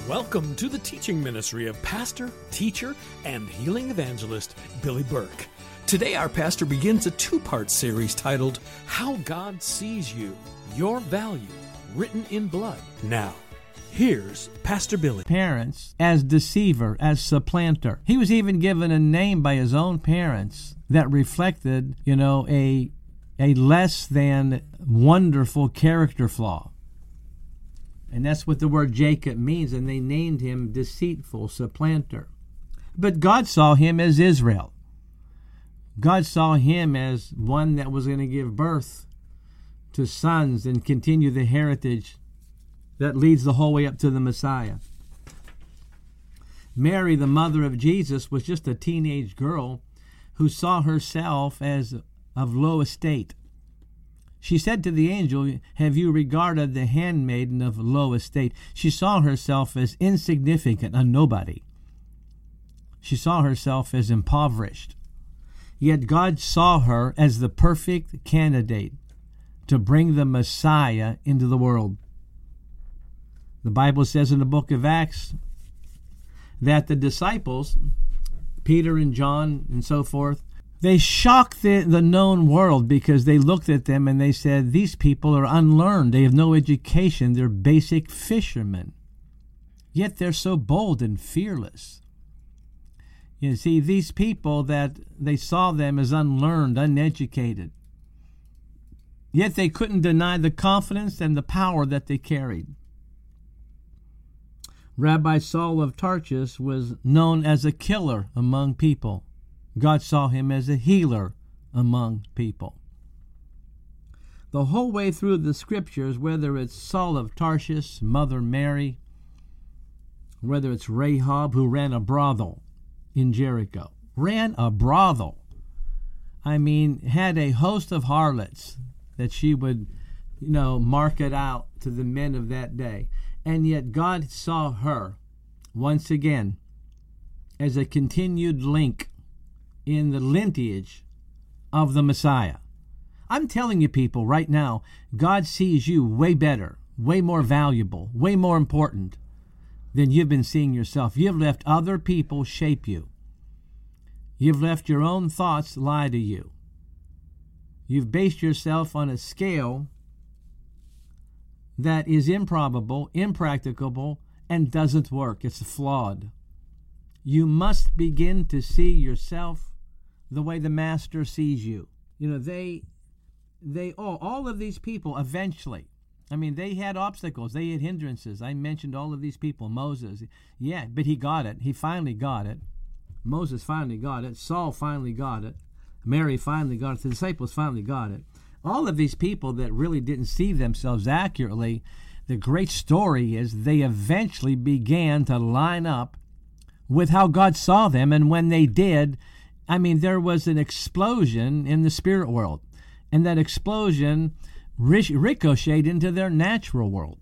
Welcome to the teaching ministry of pastor, teacher, and healing evangelist Billy Burke. Today our pastor begins a two-part series titled, How God Sees You, Your Value, Written in Blood. Now, here's Pastor Billy. Parents as deceiver, as supplanter. He was even given a name by his own parents that reflected, a less than wonderful character flaw. And that's what the word Jacob means, and they named him deceitful, supplanter. But God saw him as Israel. God saw him as one that was going to give birth to sons and continue the heritage that leads the whole way up to the Messiah. Mary, the mother of Jesus, was just a teenage girl who saw herself as of low estate. She said to the angel, "Have you regarded the handmaiden of low estate?" She saw herself as insignificant, a nobody. She saw herself as impoverished. Yet God saw her as the perfect candidate to bring the Messiah into the world. The Bible says in the book of Acts that the disciples, Peter and John and so forth, they shocked the known world because they looked at them and they said, these people are unlearned. They have no education. They're basic fishermen. Yet they're so bold and fearless. You see, these people that they saw them as unlearned, uneducated. Yet they couldn't deny the confidence and the power that they carried. Rabbi Saul of Tarsus was known as a killer among people. God saw him as a healer among people. The whole way through the scriptures, whether it's Saul of Tarsus, Mother Mary, whether it's Rahab, who ran a brothel in Jericho, had a host of harlots that she would, market out to the men of that day. And yet God saw her once again as a continued link in the lineage of the Messiah. I'm telling you people right now, God sees you way better, way more valuable, way more important than you've been seeing yourself. You've let other people shape you. You've let your own thoughts lie to you. You've based yourself on a scale that is improbable, impracticable, and doesn't work. It's flawed. You must begin to see yourself the way the Master sees you. All of these people eventually, they had obstacles, they had hindrances. I mentioned all of these people. Moses, but he got it. He finally got it. Moses finally got it. Saul finally got it. Mary finally got it. The disciples finally got it. All of these people that really didn't see themselves accurately, the great story is they eventually began to line up with how God saw them, and when they did, there was an explosion in the spirit world, and that explosion ricocheted into their natural world.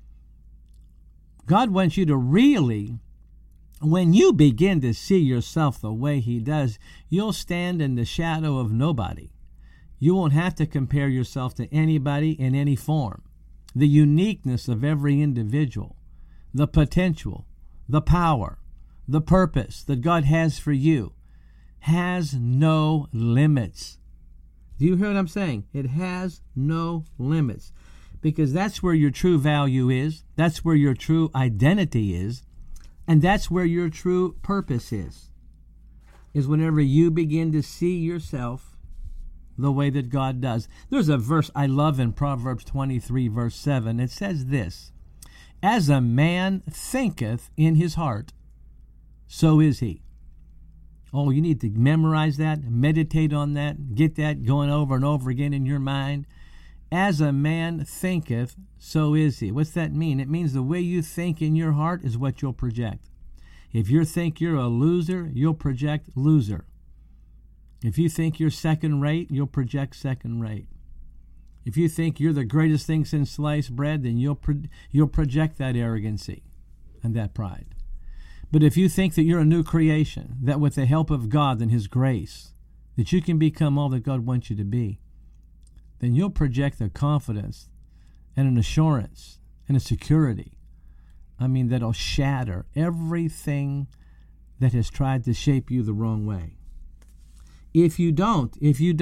God wants you to really, when you begin to see yourself the way He does, you'll stand in the shadow of nobody. You won't have to compare yourself to anybody in any form. The uniqueness of every individual, the potential, the power, the purpose that God has for you has no limits. Do you hear what I'm saying? It has no limits, because that's where your true value is, that's where your true identity is, and that's where your true purpose is whenever you begin to see yourself the way that God does. There's a verse I love in Proverbs 23, verse 7. It says this, "As a man thinketh in his heart, so is he." Oh, you need to memorize that, meditate on that, get that going over and over again in your mind. As a man thinketh, so is he. What's that mean? It means the way you think in your heart is what you'll project. If you think you're a loser, you'll project loser. If you think you're second rate, you'll project second rate. If you think you're the greatest thing since sliced bread, then you'll project that arrogancy and that pride. But if you think that you're a new creation, that with the help of God and His grace, that you can become all that God wants you to be, then you'll project a confidence and an assurance and a security that'll shatter everything that has tried to shape you the wrong way. If you don't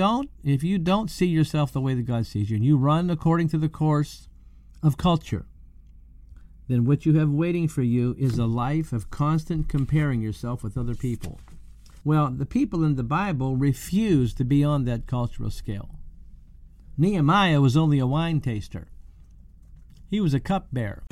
see yourself the way that God sees you, and you run according to the course of culture, then what you have waiting for you is a life of constant comparing yourself with other people. Well, the people in the Bible refused to be on that cultural scale. Nehemiah was only a wine taster. He was a cupbearer.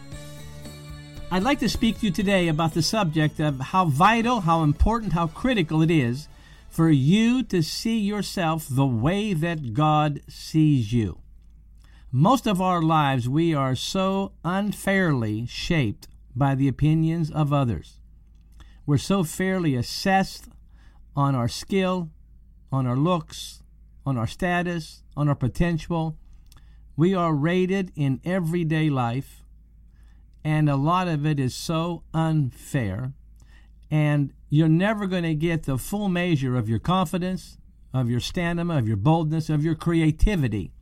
I'd like to speak to you today about the subject of how vital, how important, how critical it is for you to see yourself the way that God sees you. Most of our lives, we are so unfairly shaped by the opinions of others. We're so fairly assessed on our skill, on our looks, on our status, on our potential. We are rated in everyday life, and a lot of it is so unfair. And you're never going to get the full measure of your confidence, of your stamina, of your boldness, of your creativity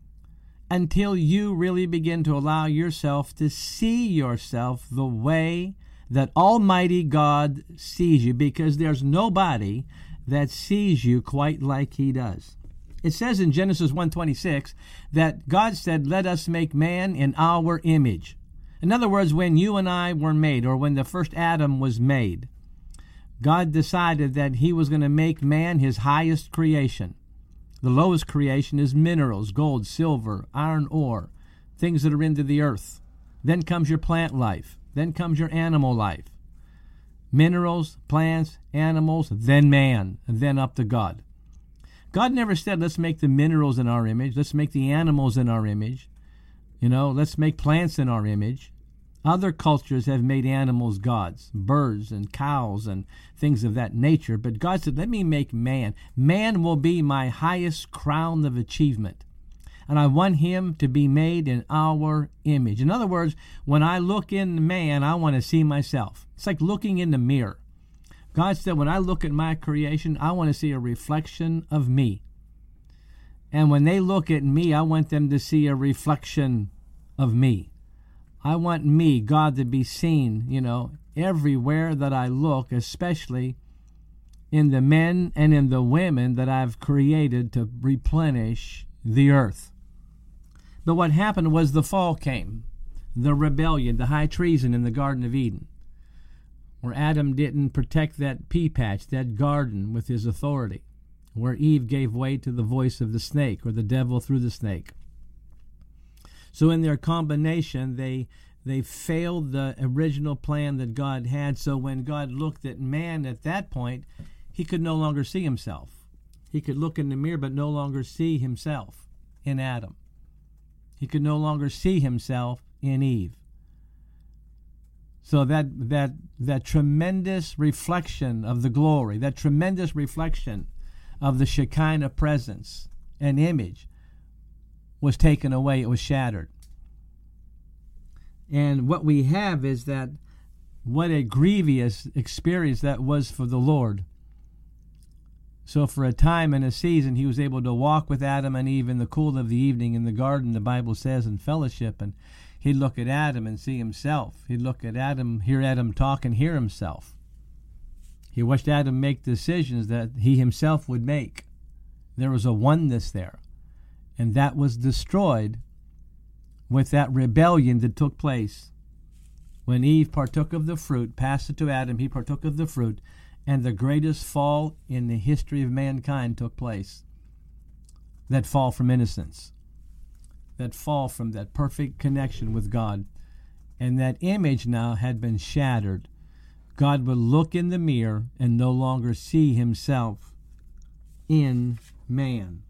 until you really begin to allow yourself to see yourself the way that Almighty God sees you, because there's nobody that sees you quite like He does. It says in Genesis 1:26 that God said, "Let us make man in our image." In other words, when you and I were made, or when the first Adam was made, God decided that He was going to make man His highest creation. The lowest creation is minerals, gold, silver, iron ore, things that are into the earth. Then comes your plant life. Then comes your animal life. Minerals, plants, animals, then man, and then up to God. God never said, let's make the minerals in our image. Let's make the animals in our image. Let's make plants in our image. Other cultures have made animals gods, birds and cows and things of that nature. But God said, let me make man. Man will be my highest crown of achievement. And I want him to be made in our image. In other words, when I look in man, I want to see myself. It's like looking in the mirror. God said, when I look at my creation, I want to see a reflection of me. And when they look at me, I want them to see a reflection of me. I want me, God, to be seen, everywhere that I look, especially in the men and in the women that I've created to replenish the earth. But what happened was the fall came, the rebellion, the high treason in the Garden of Eden, where Adam didn't protect that pea patch, that garden, with his authority, where Eve gave way to the voice of the snake, or the devil through the snake. So in their combination, they failed the original plan that God had. So when God looked at man at that point, he could no longer see himself. He could look in the mirror but no longer see himself in Adam. He could no longer see himself in Eve. So that tremendous reflection of the glory, that tremendous reflection of the Shekinah presence and image was taken away. It was shattered. And what we have is that what a grievous experience that was for the Lord. So for a time and a season, he was able to walk with Adam and Eve in the cool of the evening in the garden, the Bible says, in fellowship. And he'd look at Adam and see himself. He'd look at Adam, hear Adam talk, and hear himself. He watched Adam make decisions that he himself would make. There was a oneness there. And that was destroyed with that rebellion that took place. When Eve partook of the fruit, passed it to Adam, he partook of the fruit, and the greatest fall in the history of mankind took place. That fall from innocence. That fall from that perfect connection with God. And that image now had been shattered. God would look in the mirror and no longer see himself in man.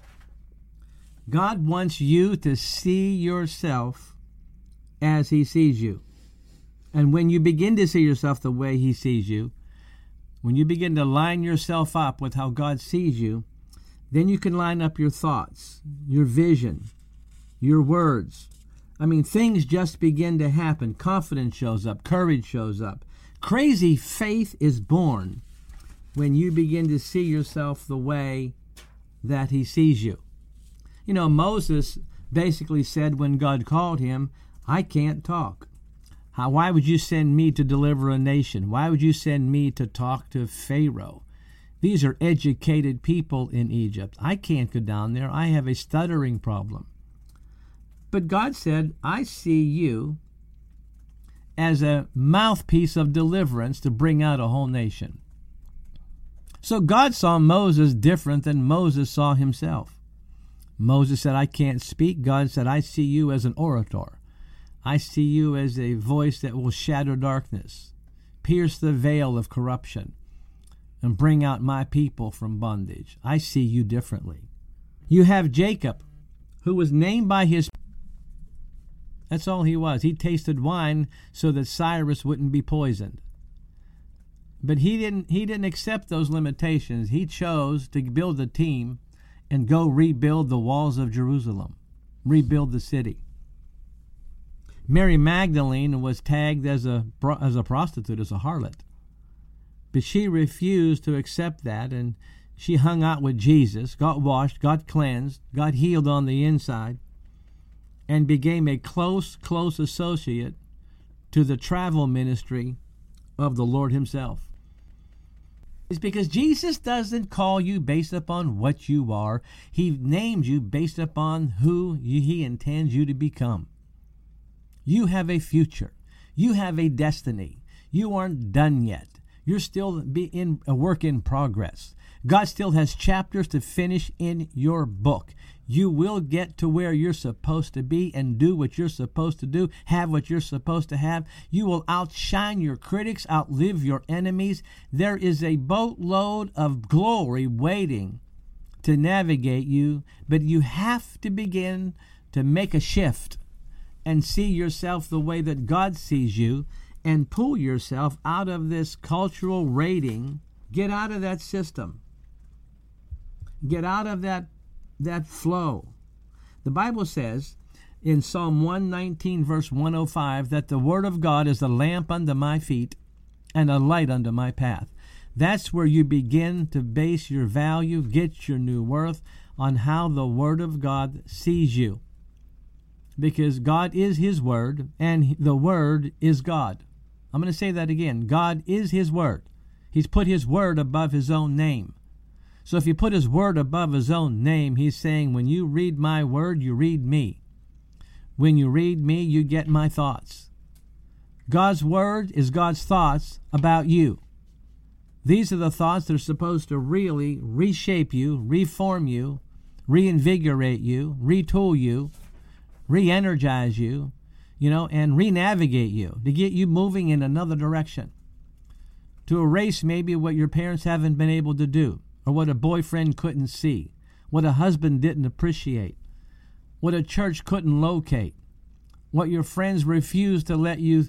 God wants you to see yourself as he sees you. And when you begin to see yourself the way he sees you, when you begin to line yourself up with how God sees you, then you can line up your thoughts, your vision, your words. Things just begin to happen. Confidence shows up. Courage shows up. Crazy faith is born when you begin to see yourself the way that he sees you. Moses basically said when God called him, I can't talk. Why would you send me to deliver a nation? Why would you send me to talk to Pharaoh? These are educated people in Egypt. I can't go down there. I have a stuttering problem. But God said, I see you as a mouthpiece of deliverance to bring out a whole nation. So God saw Moses different than Moses saw himself. Moses said, I can't speak. God said, I see you as an orator. I see you as a voice that will shatter darkness, pierce the veil of corruption, and bring out my people from bondage. I see you differently. You have Jacob, who was named by his... That's all he was. He tasted wine so that Cyrus wouldn't be poisoned. But he didn't accept those limitations. He chose to build a team and go rebuild the walls of Jerusalem, rebuild the city. Mary Magdalene was tagged as a prostitute, as a harlot. But she refused to accept that, and she hung out with Jesus, got washed, got cleansed, got healed on the inside, and became a close associate to the travel ministry of the Lord himself. It's because Jesus doesn't call you based upon what you are. He names you based upon who he intends you to become. You have a future. You have a destiny. You aren't done yet. You're still in a work in progress. God still has chapters to finish in your book. You will get to where you're supposed to be and do what you're supposed to do, have what you're supposed to have. You will outshine your critics, outlive your enemies. There is a boatload of glory waiting to navigate you, but you have to begin to make a shift and see yourself the way that God sees you and pull yourself out of this cultural rating. Get out of that system. Get out of that flow. The Bible says in Psalm 119, verse 105, that the Word of God is a lamp unto my feet and a light unto my path. That's where you begin to base your value, get your new worth on how the Word of God sees you. Because God is His Word, and the Word is God. I'm going to say that again. God is His Word. He's put His Word above His own name. So if you put His Word above His own name, He's saying, when you read my Word, you read me. When you read me, you get my thoughts. God's Word is God's thoughts about you. These are the thoughts that are supposed to really reshape you, reform you, reinvigorate you, retool you, re-energize you, and re-navigate you, to get you moving in another direction, to erase maybe what your parents haven't been able to do, or what a boyfriend couldn't see, what a husband didn't appreciate, what a church couldn't locate, what your friends refused to let you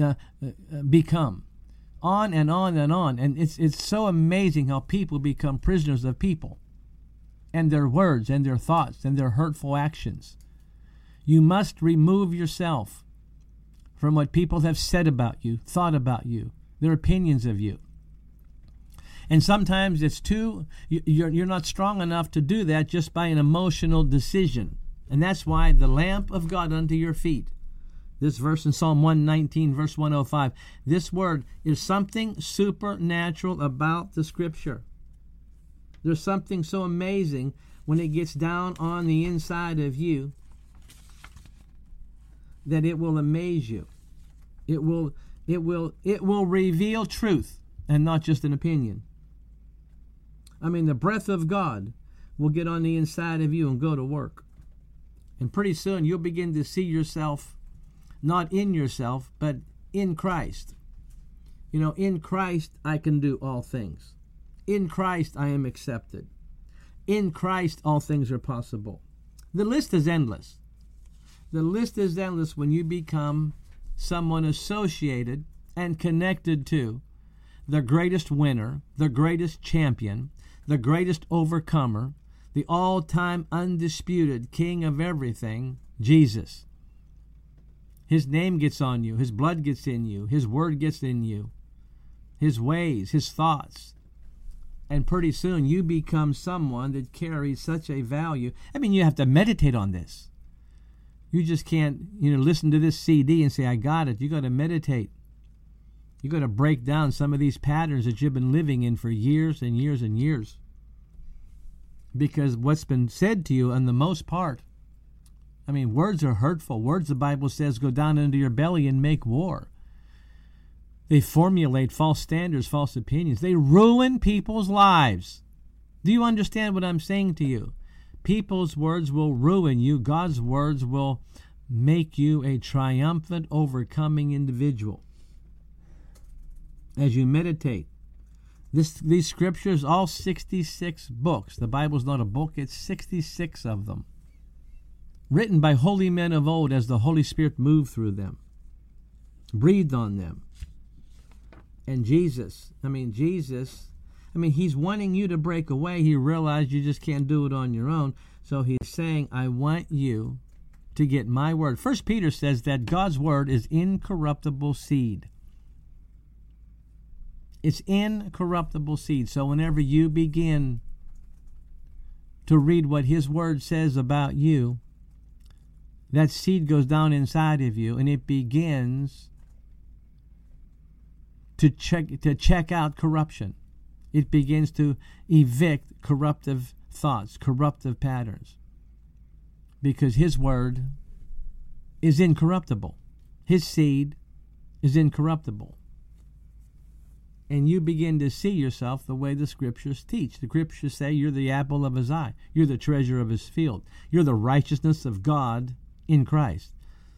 become, on and on and on. And it's so amazing how people become prisoners of people and their words and their thoughts and their hurtful actions. You must remove yourself from what people have said about you, thought about you, their opinions of you. And sometimes you're not strong enough to do that just by an emotional decision. And that's why the lamp of God unto your feet, this verse in Psalm 119, verse 105, this word is something supernatural about the Scripture. There's something so amazing when it gets down on the inside of you that it will amaze you. It will reveal truth and not just an opinion. I mean, the breath of God will get on the inside of you and go to work. And pretty soon you'll begin to see yourself not in yourself, but in Christ. In Christ I can do all things. In Christ I am accepted. In Christ all things are possible. The list is endless. The list is endless when you become someone associated and connected to the greatest winner, the greatest champion, the greatest overcomer, the all-time undisputed King of everything, Jesus. His name gets on you. His blood gets in you. His word gets in you. His ways, His thoughts. And pretty soon you become someone that carries such a value. I mean, you have to meditate on this. You just can't, listen to this CD and say, I got it. You got to meditate. You got to break down some of these patterns that you've been living in for years and years and years. Because what's been said to you, on the most part, words are hurtful. Words, the Bible says, go down into your belly and make war. They formulate false standards, false opinions. They ruin people's lives. Do you understand what I'm saying to you? People's words will ruin you. God's words will make you a triumphant, overcoming individual. As you meditate, these scriptures, all 66 books. The Bible's not a book, it's 66 of them. Written by holy men of old as the Holy Spirit moved through them, breathed on them. And Jesus, he's wanting you to break away. He realized you just can't do it on your own. So he's saying, I want you to get my word. 1 Peter says that God's word is incorruptible seed. It's incorruptible seed. So whenever you begin to read what his word says about you, that seed goes down inside of you and it begins to check out corruption. It begins to evict corruptive thoughts, corruptive patterns. Because his word is incorruptible. His seed is incorruptible. And you begin to see yourself the way the scriptures teach. The scriptures say you're the apple of his eye. You're the treasure of his field. You're the righteousness of God in Christ.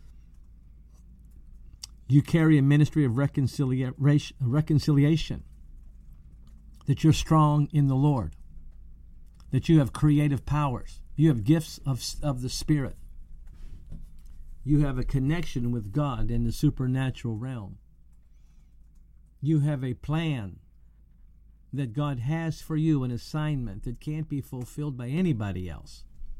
You carry a ministry of reconciliation. That you're strong in the Lord. That you have creative powers. You have gifts of the Spirit. You have a connection with God in the supernatural realm. You have a plan that God has for you, an assignment that can't be fulfilled by anybody else.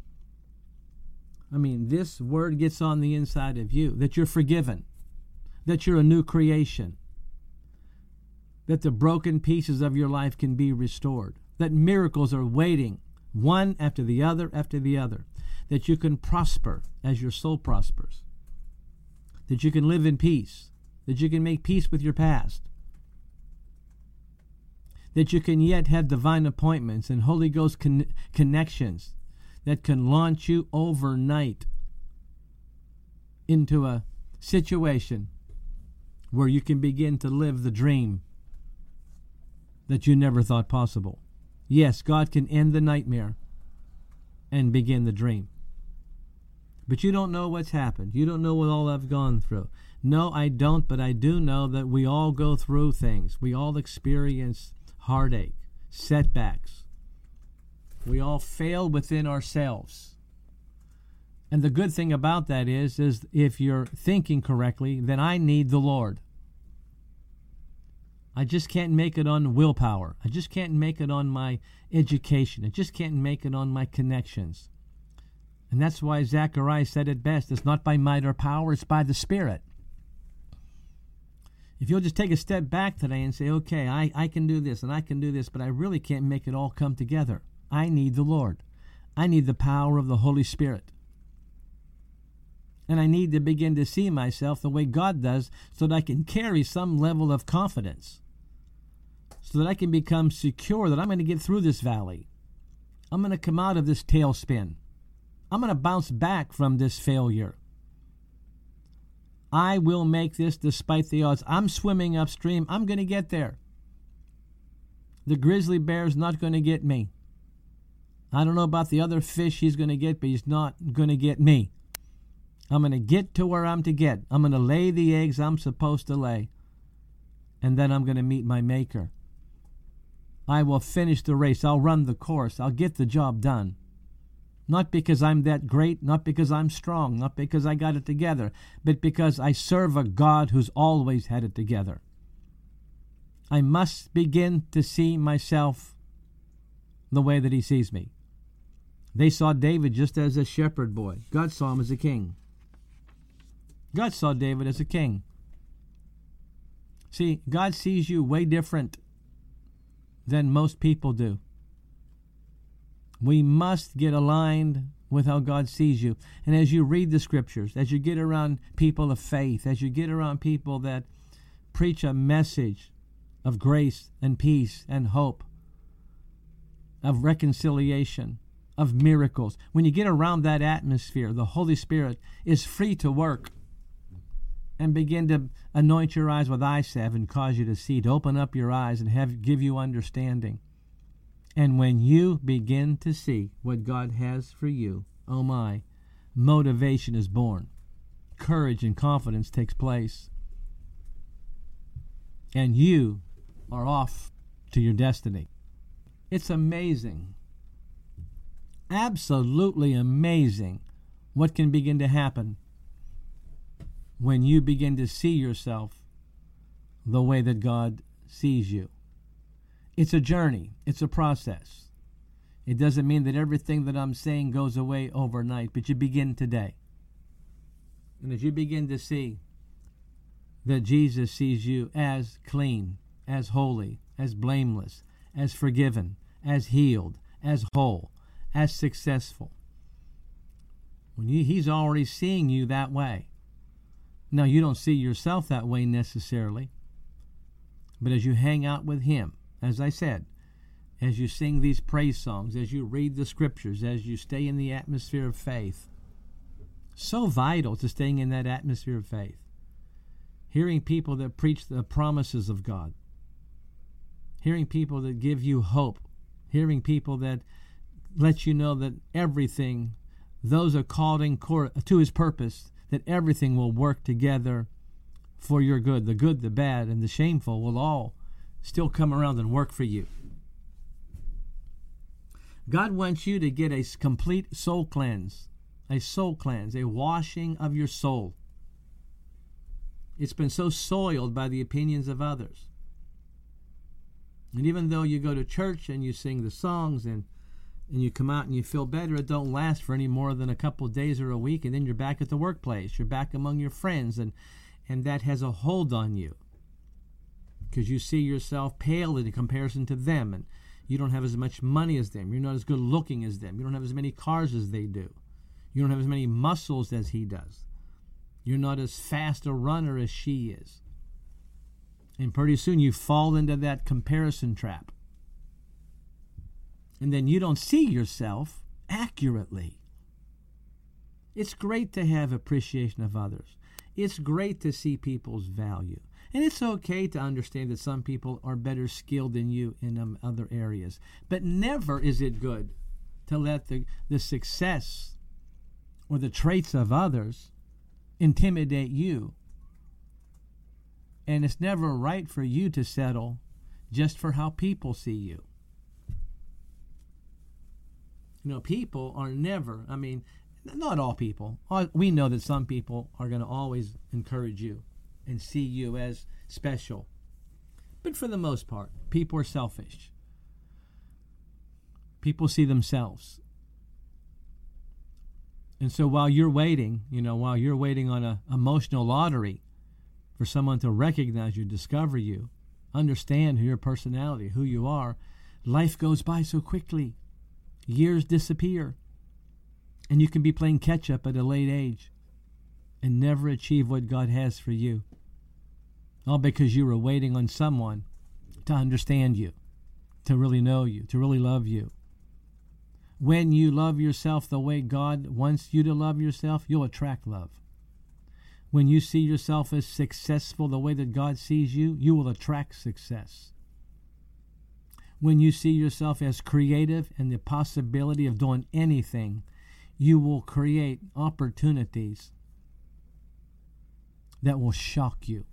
This word gets on the inside of you, that you're forgiven, that you're a new creation, that the broken pieces of your life can be restored, that miracles are waiting, one after the other, that you can prosper as your soul prospers, that you can live in peace, that you can make peace with your past, that you can yet have divine appointments and Holy Ghost connections that can launch you overnight into a situation where you can begin to live the dream that you never thought possible. Yes, God can end the nightmare and begin the dream. But you don't know what's happened. You don't know what all I've gone through. No, I don't, but I do know that we all go through things. We all experience heartache, setbacks. We all fail within ourselves. And the good thing about that is if you're thinking correctly, then I need the Lord. I just can't make it on willpower. I just can't make it on my education. I just can't make it on my connections. And that's why Zechariah said it best. It's not by might or power, it's by the Spirit. If you'll just take a step back today and say, okay, I can do this and I can do this, but I really can't make it all come together. I need the Lord. I need the power of the Holy Spirit. And I need to begin to see myself the way God does so that I can carry some level of confidence, so that I can become secure that I'm going to get through this valley. I'm going to come out of this tailspin. I'm going to bounce back from this failure. I will make this despite the odds. I'm swimming upstream. I'm going to get there. The grizzly bear's not going to get me. I don't know about the other fish he's going to get, but he's not going to get me. I'm going to get to where I'm to get. I'm going to lay the eggs I'm supposed to lay. And then I'm going to meet my Maker. I will finish the race. I'll run the course. I'll get the job done. Not because I'm that great, not because I'm strong, not because I got it together, but because I serve a God who's always had it together. I must begin to see myself the way that he sees me. They saw David just as a shepherd boy. God saw him as a king. God saw David as a king. See, God sees you way different than most people do. We must get aligned with how God sees you. And as you read the scriptures, as you get around people of faith, as you get around people that preach a message of grace and peace and hope, of reconciliation, of miracles, when you get around that atmosphere, the Holy Spirit is free to work and begin to anoint your eyes with eye salve and cause you to see, to open up your eyes and give you understanding. And when you begin to see what God has for you, oh my, motivation is born. Courage and confidence takes place. And you are off to your destiny. It's amazing. Absolutely amazing what can begin to happen when you begin to see yourself the way that God sees you. It's a journey. It's a process. It doesn't mean that everything that I'm saying goes away overnight, but you begin today. And as you begin to see that Jesus sees you as clean, as holy, as blameless, as forgiven, as healed, as whole, as successful, He's already seeing you that way. Now, you don't see yourself that way necessarily, but as you hang out with Him, as I said, as you sing these praise songs, as you read the scriptures, as you stay in the atmosphere of faith, so vital to staying in that atmosphere of faith. Hearing people that preach the promises of God. Hearing people that give you hope. Hearing people that let you know that everything, those are called to His purpose, that everything will work together for your good. The good, the bad, and the shameful will all still come around and work for you. God wants you to get a complete soul cleanse, a washing of your soul. It's been so soiled by the opinions of others. And even though you go to church and you sing the songs and you come out and you feel better, it don't last for any more than a couple of days or a week, and then you're back at the workplace. You're back among your friends, and that has a hold on you because you see yourself pale in comparison to them, and you don't have as much money as them. You're not as good looking as them. You don't have as many cars as they do. You don't have as many muscles as he does. You're not as fast a runner as she is. And pretty soon you fall into that comparison trap. And then you don't see yourself accurately. It's great to have appreciation of others. It's great to see people's value. And it's okay to understand that some people are better skilled than you in other areas. But never is it good to let the success or the traits of others intimidate you. And it's never right for you to settle just for how people see you. You know, people are never, not all people. We know that some people are going to always encourage you and see you as special. But for the most part, people are selfish. People see themselves. And so while you're waiting on an emotional lottery for someone to recognize you, discover you, understand your personality, who you are, life goes by so quickly. Years disappear. And you can be playing catch-up at a late age and never achieve what God has for you. All because you were waiting on someone to understand you, to really know you, to really love you. When you love yourself the way God wants you to love yourself, you'll attract love. When you see yourself as successful the way that God sees you, you will attract success. When you see yourself as creative and the possibility of doing anything, you will create opportunities that will shock you.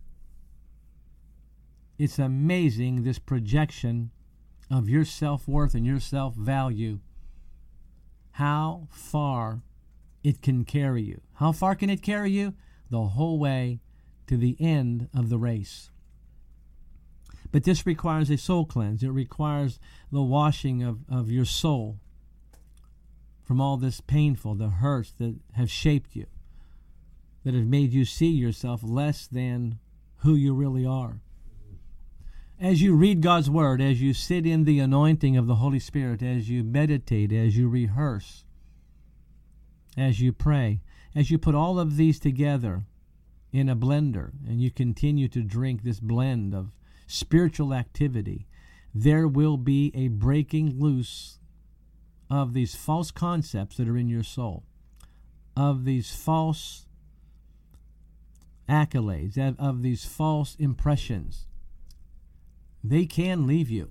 It's amazing, this projection of your self-worth and your self-value, how far it can carry you. How far can it carry you? The whole way to the end of the race. But this requires a soul cleanse. It requires the washing of your soul from all this painful, the hurts that have shaped you, that have made you see yourself less than who you really are. As you read God's Word, as you sit in the anointing of the Holy Spirit, as you meditate, as you rehearse, as you pray, as you put all of these together in a blender and you continue to drink this blend of spiritual activity, there will be a breaking loose of these false concepts that are in your soul, of these false accolades, of these false impressions. They can leave you.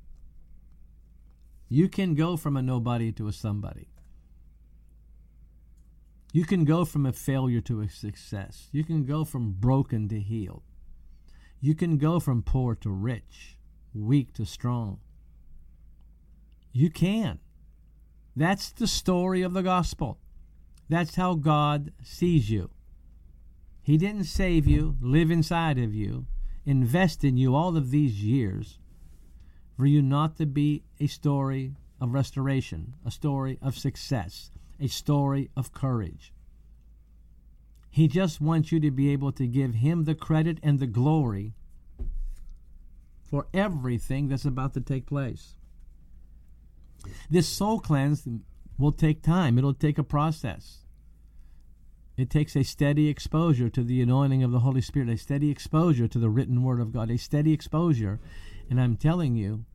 You can go from a nobody to a somebody. You can go from a failure to a success. You can go from broken to healed. You can go from poor to rich, weak to strong. You can. That's the story of the gospel. That's how God sees you. He didn't save you, live inside of you, invest in you all of these years for you not to be a story of restoration, a story of success, a story of courage. He just wants you to be able to give Him the credit and the glory for everything that's about to take place. This soul cleanse will take time. It'll take a process. It takes a steady exposure to the anointing of the Holy Spirit, a steady exposure to the written Word of God, a steady exposure. And I'm telling you,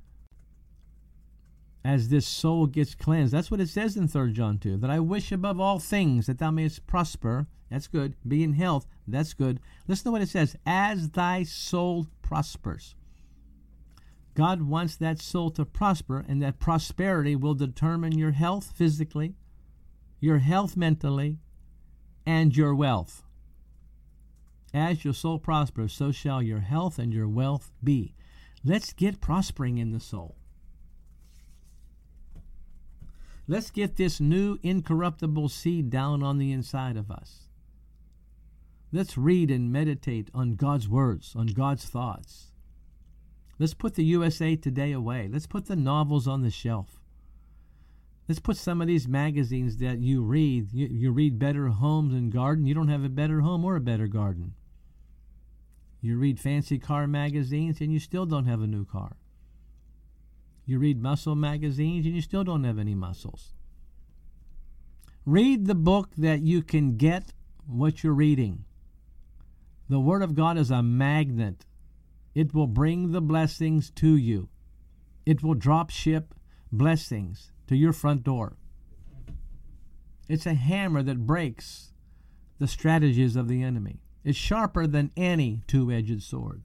as this soul gets cleansed, that's what it says in 3 John 2, that I wish above all things that thou mayest prosper. That's good. Be in health. That's good. Listen to what it says. As thy soul prospers. God wants that soul to prosper, and that prosperity will determine your health physically, your health mentally, and your wealth. As your soul prospers, so shall your health and your wealth be. Let's get prospering in the soul. Let's get this new incorruptible seed down on the inside of us. Let's read and meditate on God's words, on God's thoughts. Let's put the USA Today away. Let's put the novels on the shelf. Let's put some of these magazines that you read. You read Better Homes and Garden. You don't have a better home or a better garden. You read fancy car magazines and you still don't have a new car. You read muscle magazines and you still don't have any muscles. Read the book that you can get what you're reading. The Word of God is a magnet. It will bring the blessings to you. It will drop ship blessings to your front door. It's a hammer that breaks the strategies of the enemy. It's sharper than any two-edged sword.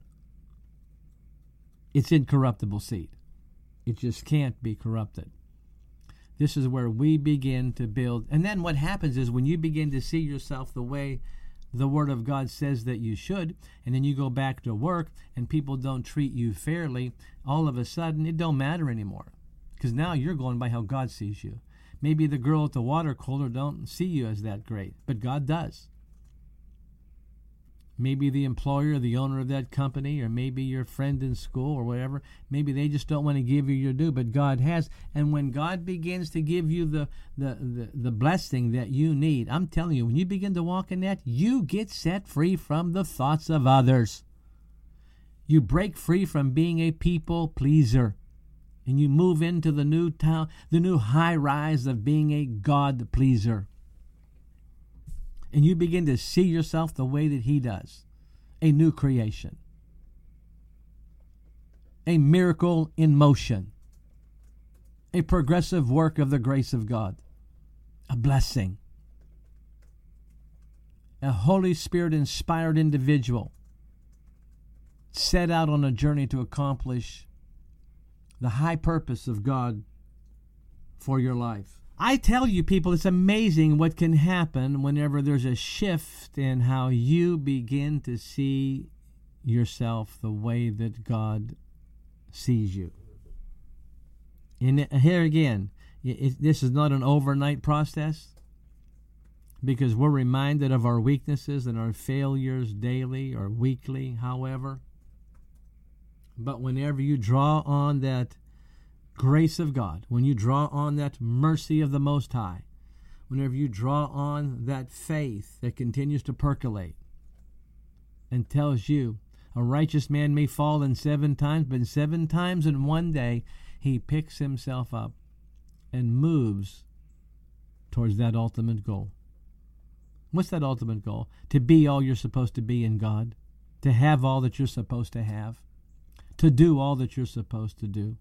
It's incorruptible seed. It just can't be corrupted. This is where we begin to build. And then what happens is when you begin to see yourself the way the Word of God says that you should, and then you go back to work and people don't treat you fairly, all of a sudden it don't matter anymore. Because now you're going by how God sees you. Maybe the girl at the water cooler don't see you as that great, but God does. Maybe the employer, the owner of that company, or maybe your friend in school or whatever, maybe they just don't want to give you your due, but God has. And when God begins to give you the blessing that you need, I'm telling you, when you begin to walk in that, you get set free from the thoughts of others. You break free from being a people pleaser. And you move into the new town, the new high rise of being a God pleaser. And you begin to see yourself the way that He does. A new creation. A miracle in motion. A progressive work of the grace of God. A blessing. A Holy Spirit inspired individual set out on a journey to accomplish the high purpose of God for your life. I tell you, people, it's amazing what can happen whenever there's a shift in how you begin to see yourself the way that God sees you. And here again, this is not an overnight process, because we're reminded of our weaknesses and our failures daily or weekly, however. But whenever you draw on that grace of God, when you draw on that mercy of the Most High, whenever you draw on that faith that continues to percolate and tells you A righteous man may fall in 7 times, but 7 times in one day he picks himself up and moves towards that ultimate goal. What's that ultimate goal? To be all you're supposed to be in God, to have all that you're supposed to have, to do all that you're supposed to do.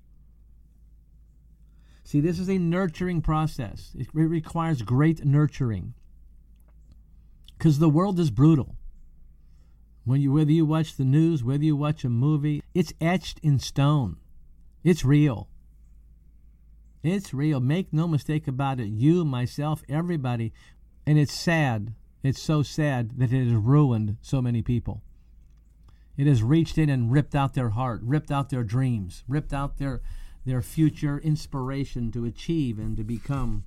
See, this is a nurturing process. It requires great nurturing because the world is brutal. Whether you watch the news, whether you watch a movie, it's etched in stone. It's real. It's real. Make no mistake about it. You, myself, everybody. And it's sad. It's so sad that it has ruined so many people. It has reached in and ripped out their heart, ripped out their dreams, ripped out their future inspiration to achieve and to become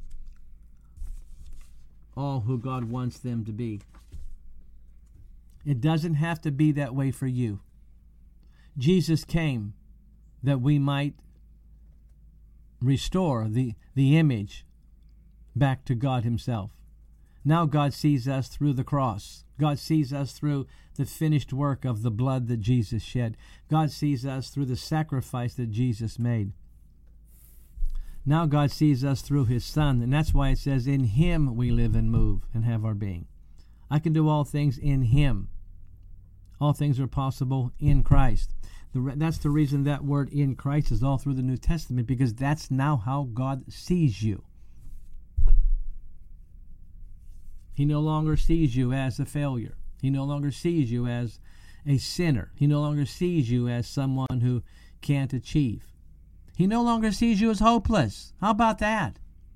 all who God wants them to be. It doesn't have to be that way for you. Jesus came that we might restore the image back to God himself. Now God sees us through the cross. God sees us through the finished work of the blood that Jesus shed. God sees us through the sacrifice that Jesus made. Now God sees us through his Son, and that's why it says, in him we live and move and have our being. I can do all things in him. All things are possible in Christ. That's the reason that word in Christ is all through the New Testament, because that's now how God sees you. He no longer sees you as a failure. He no longer sees you as a sinner. He no longer sees you as someone who can't achieve. He no longer sees you as hopeless. How about that?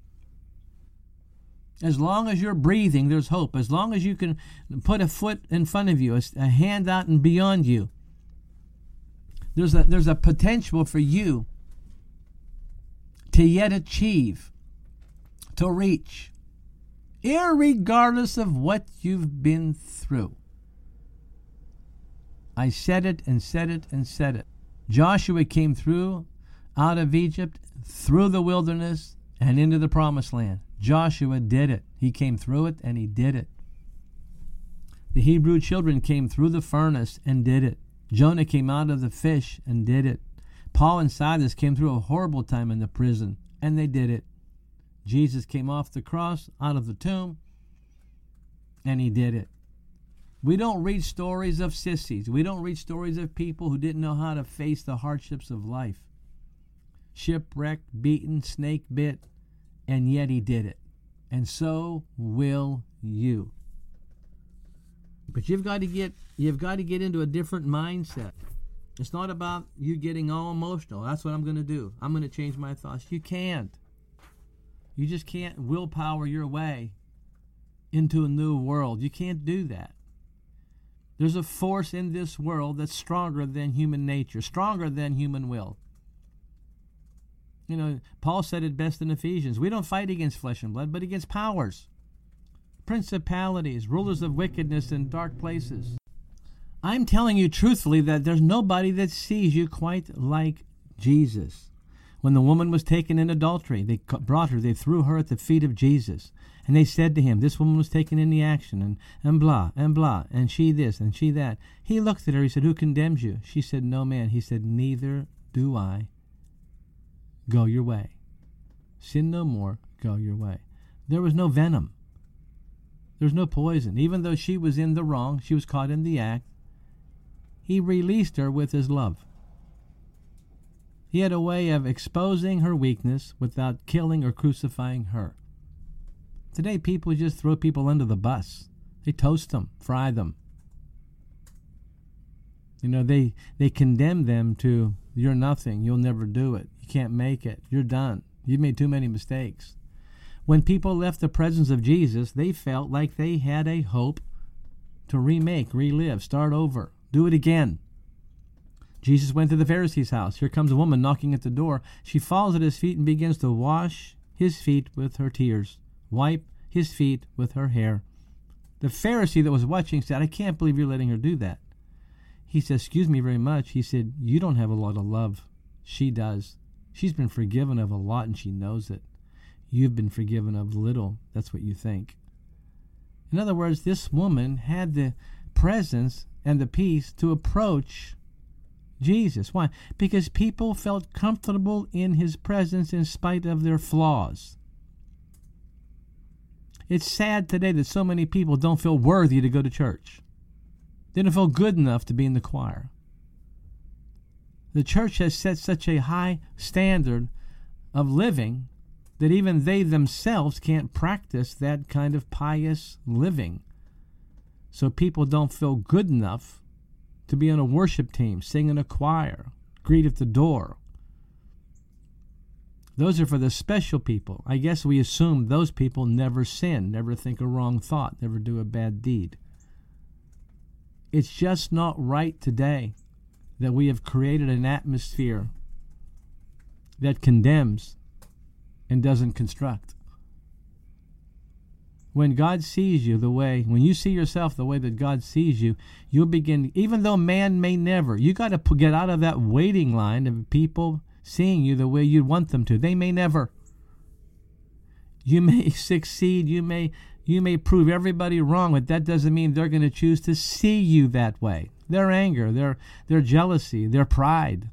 As long as you're breathing, there's hope. As long as you can put a foot in front of you, a hand out and beyond you, there's a potential for you to yet achieve, to reach, irregardless of what you've been through. I said it and said it and said it. Joshua came through out of Egypt, through the wilderness, and into the promised land. Joshua did it. He came through it and he did it. The Hebrew children came through the furnace and did it. Jonah came out of the fish and did it. Paul and Silas came through a horrible time in the prison and they did it. Jesus came off the cross, out of the tomb, and he did it. We don't read stories of sissies. We don't read stories of people who didn't know how to face the hardships of life. Shipwrecked, beaten, snake bit, and yet he did it. And so will you. But you've got to get into a different mindset. It's not about you getting all emotional. That's what I'm going to do. I'm going to change my thoughts. You can't. You just can't willpower your way into a new world. You can't do that. There's a force in this world that's stronger than human nature, stronger than human will. You know, Paul said it best in Ephesians. We don't fight against flesh and blood, but against powers, principalities, rulers of wickedness in dark places. I'm telling you truthfully that there's nobody that sees you quite like Jesus. When the woman was taken in adultery, they threw her at the feet of Jesus. And they said to him, this woman was taken in the action, and blah, and she this, and she that. He looked at her, he said, who condemns you? She said, no man. He said, neither do I. Go your way. Sin no more, go your way. There was no venom. There was no poison. Even though she was in the wrong, she was caught in the act, he released her with his love. He had a way of exposing her weakness without killing or crucifying her. Today, people just throw people under the bus. They toast them, fry them. You know, they condemn them to, you're nothing, you'll never do it, you can't make it, you're done, you've made too many mistakes. When people left the presence of Jesus, they felt like they had a hope to remake, relive, start over, do it again. Jesus went to the Pharisee's house. Here comes a woman knocking at the door. She falls at his feet and begins to wash his feet with her tears, wipe his feet with her hair. The Pharisee that was watching said, I can't believe you're letting her do that. He said, excuse me very much. He said, you don't have a lot of love. She does. She's been forgiven of a lot and she knows it. You've been forgiven of little. That's what you think. In other words, this woman had the presence and the peace to approach Jesus. Why? Because people felt comfortable in his presence in spite of their flaws. It's sad today that so many people don't feel worthy to go to church. They don't feel good enough to be in the choir. The church has set such a high standard of living that even they themselves can't practice that kind of pious living. So people don't feel good enough to be on a worship team, sing in a choir, greet at the door. Those are for the special people. I guess we assume those people never sin, never think a wrong thought, never do a bad deed. It's just not right today that we have created an atmosphere that condemns and doesn't construct. When God sees you when you see yourself the way that God sees you, you'll begin, even though man may never, you got to get out of that waiting line of people seeing you the way you want them to. They may never. You may succeed, you may prove everybody wrong, but that doesn't mean they're going to choose to see you that way. Their anger, their jealousy, their pride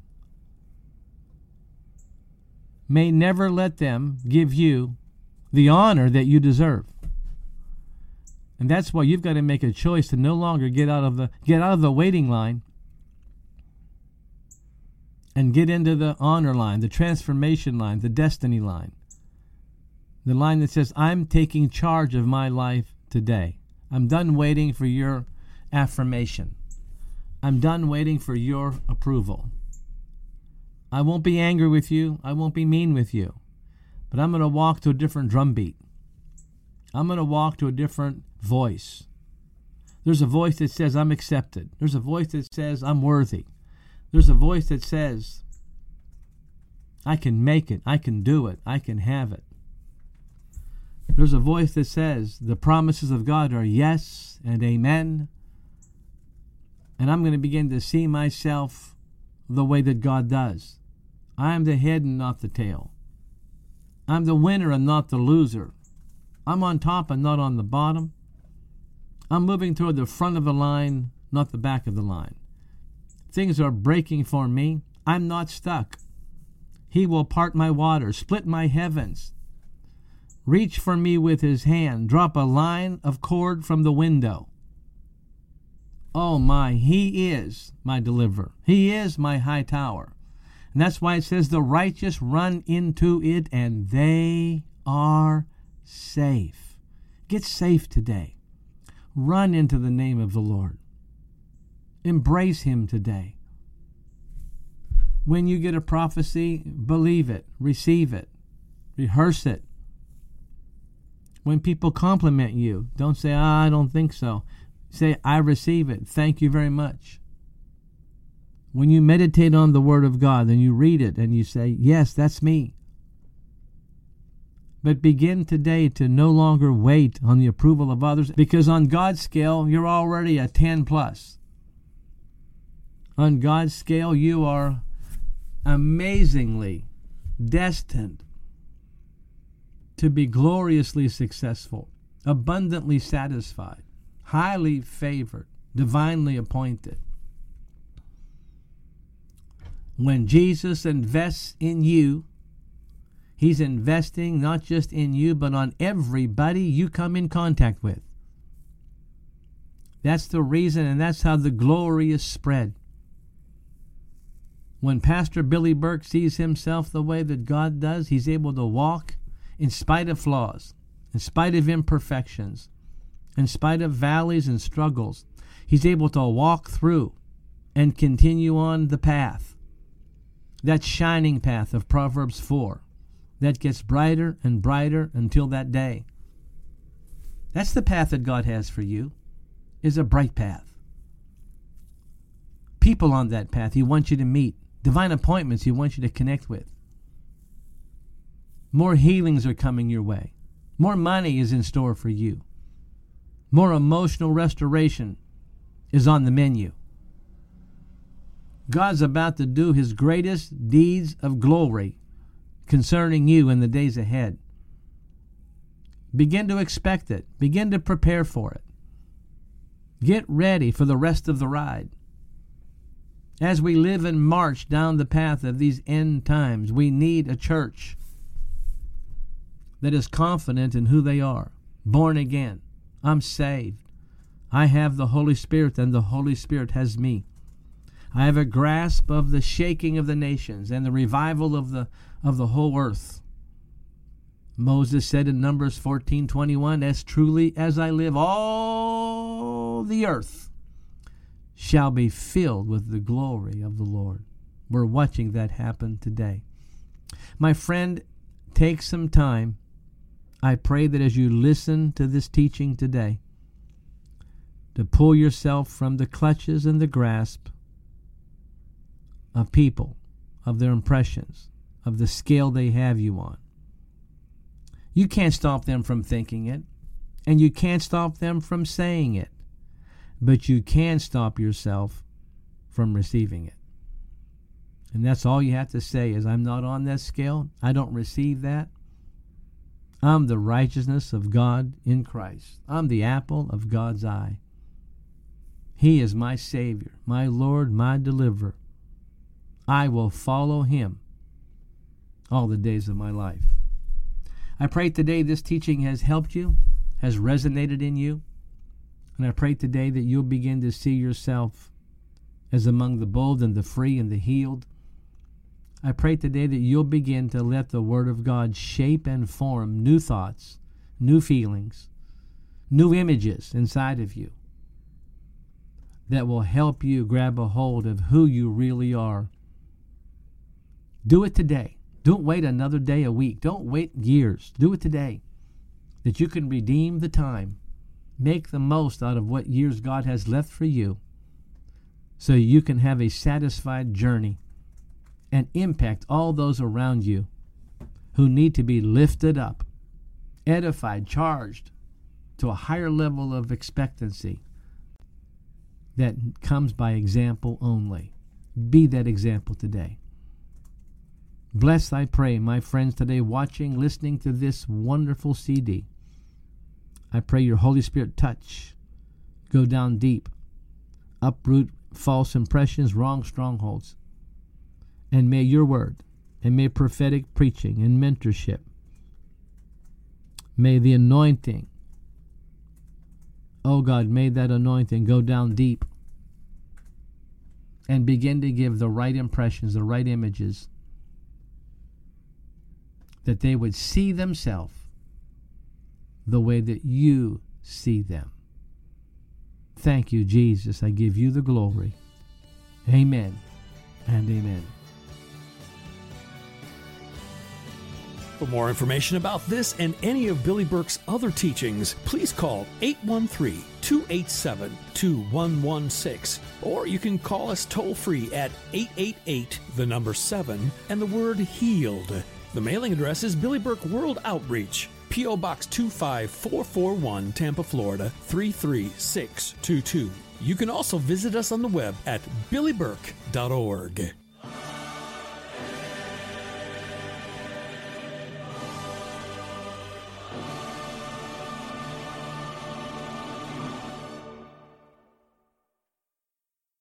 may never let them give you the honor that you deserve. And that's why you've got to make a choice to no longer get out of the waiting line and get into the honor line, the transformation line, the destiny line. The line that says, I'm taking charge of my life today. I'm done waiting for your affirmation. I'm done waiting for your approval. I won't be angry with you. I won't be mean with you. But I'm going to walk to a different drum beat. I'm going to walk to a different voice. There's a voice that says, I'm accepted. There's a voice that says, I'm worthy. There's a voice that says, I can make it. I can do it. I can have it. There's a voice that says, the promises of God are yes and amen. And I'm going to begin to see myself the way that God does. I am the head and not the tail. I'm the winner and not the loser. I'm on top and not on the bottom. I'm moving toward the front of the line, not the back of the line. Things are breaking for me. I'm not stuck. He will part my waters, split my heavens, reach for me with his hand, drop a line of cord from the window. Oh my, he is my deliverer. He is my high tower. And that's why it says the righteous run into it and they are safe. Get safe today. Run into the name of the Lord. Embrace him today. When you get a prophecy, believe it, receive it, rehearse it. When people compliment you, don't say, I don't think so. Say, I receive it. Thank you very much. When you meditate on the Word of God and you read it and you say, yes, that's me. But begin today to no longer wait on the approval of others, because on God's scale, you're already a 10 plus. On God's scale, you are amazingly destined to be gloriously successful, abundantly satisfied, highly favored, divinely appointed. When Jesus invests in you, he's investing not just in you, but on everybody you come in contact with. That's the reason, and that's how the glory is spread. When Pastor Billy Burke sees himself the way that God does, he's able to walk in spite of flaws, in spite of imperfections, in spite of valleys and struggles. He's able to walk through and continue on the path, that shining path of Proverbs 4, that gets brighter and brighter until that day. That's the path that God has for you, is a bright path. People on that path he wants you to meet, divine appointments he wants you to connect with. More healings are coming your way. More money is in store for you. More emotional restoration is on the menu. God's about to do his greatest deeds of glory concerning you in the days ahead. Begin to expect it. Begin to prepare for it. Get ready for the rest of the ride. As we live and march down the path of these end times, we need a church that is confident in who they are. Born again. I'm saved. I have the Holy Spirit, and the Holy Spirit has me. I have a grasp of the shaking of the nations and the revival of the whole earth. Moses said in Numbers 14:21, as truly as I live, all the earth shall be filled with the glory of the Lord. We're watching that happen today. My friend, take some time. I pray that as you listen to this teaching today, to pull yourself from the clutches and the grasp of people, of their impressions, of the scale they have you on. You can't stop them from thinking it, and you can't stop them from saying it, but you can stop yourself from receiving it. And that's all you have to say is, I'm not on that scale. I don't receive that. I'm the righteousness of God in Christ. I'm the apple of God's eye. He is my Savior, my Lord, my deliverer. I will follow him all the days of my life. I pray today this teaching has helped you, has resonated in you, and I pray today that you'll begin to see yourself as among the bold and the free and the healed. I pray today that you'll begin to let the Word of God shape and form new thoughts, new feelings, new images inside of you that will help you grab a hold of who you really are. Do it today. Don't wait another day, a week. Don't wait years. Do it today, that you can redeem the time. Make the most out of what years God has left for you, so you can have a satisfied journey and impact all those around you who need to be lifted up, edified, charged to a higher level of expectancy that comes by example only. Be that example today. Bless, I pray, my friends today watching, listening to this wonderful CD. I pray your Holy Spirit touch, go down deep, uproot false impressions, wrong strongholds. And may your word, and may prophetic preaching and mentorship, may the anointing, oh God, may that anointing go down deep and begin to give the right impressions, the right images, that they would see themselves the way that you see them. Thank you, Jesus. I give you the glory. Amen and amen. For more information about this and any of Billy Burke's other teachings, please call 813-287-2116, or you can call us toll-free at 888-7 and the word HEALED. The mailing address is Billy Burke World Outreach, P.O. Box 25441, Tampa, Florida 33622. You can also visit us on the web at billyburke.org.